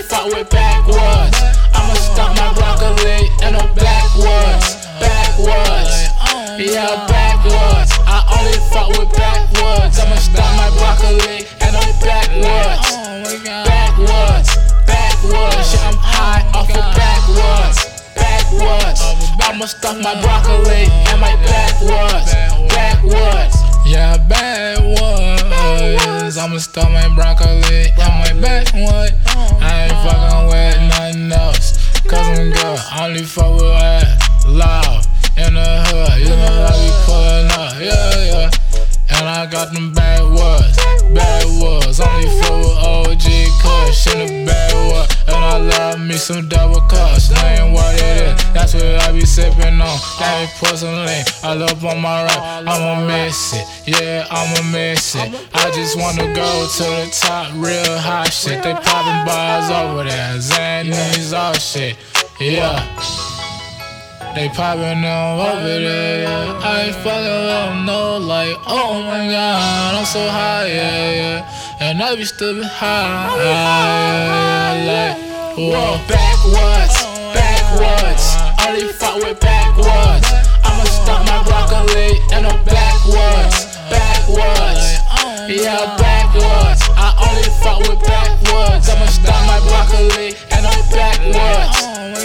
fuck with backwoods. I'ma stuff my broccoli in the backwoods. Yeah, backwoods. I only fuck with backwoods. I'ma stuff my broccoli in the backwoods. Yeah, I'm high off of backwoods. I'ma stuff my broccoli in my backwoods. Yeah, backwoods. I'ma stuff my broccoli in my backwoods. I ain't fucking with nothing else, cause I'm good. I only fuck with that loud in the hood. You know I be pulling up, yeah. And I got them backwoods. Only fuck with OG Kush in the backwoods. And I love me some double cups. That ain't what it is, that's what I be sipping on. That ain't porcelain, I love on my rap. I'ma miss it, yeah, I'ma miss it. I just wanna go to the top, real hot shit. They poppin' bars over there, Xannies, all shit, yeah. They poppin' them over there, yeah. I ain't fucking with them, no, like, oh my god, I'm so high, yeah. And I be still be high, like, whoa. Backwoods, only fuck with backwoods. I'ma stuff my broccoli in the backwoods. Yeah, backwoods. I only fuck with backwoods. I'ma stuff my broccoli in the backwoods.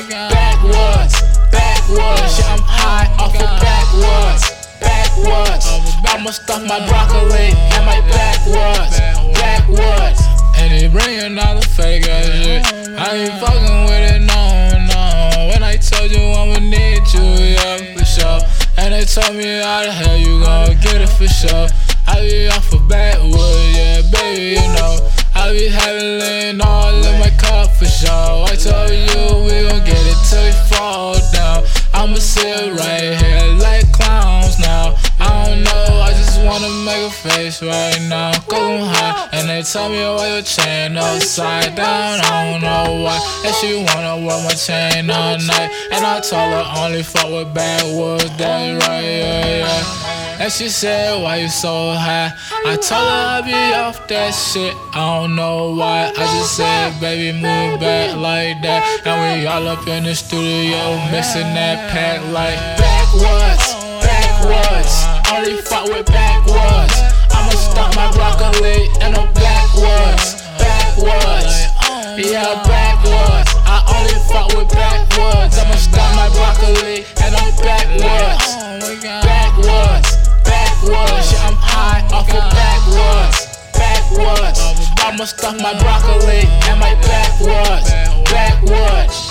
Yeah, I'm high off of backwoods. I'ma stuff my broccoli in my backwoods. And they bringin' all the fake ass shit. I ain't fucking with it, no. When I told you I'ma need you, yeah, for sure. And they told me how the hell you gon' get it for sure. I be off of backwoods, yeah, baby, you know. I be having lean all in my cup for sure. I told you we gon' get it till we fall down. I'ma sit right here like clowns now. I don't know, I just wanna make a face right now. Cause I'm high, and they tell me why your chain upside down. I don't know why, and she wanna wear my chain all night. And I told her only fuck with backwoods, that's right, yeah. And she said, why you so high? I told her I be off that shit, I don't know why. I just said, baby, move back like that. And we all up in the studio, mixing that pack like backwoods. Only fuck with backwoods. I'ma stuff my broccoli in the backwoods. Yeah, backwoods. I only fuck with backwoods. I'ma stuff my broccoli in the backwoods. Yeah, I'm high off of backwoods. I'ma stuff my broccoli in my backwoods.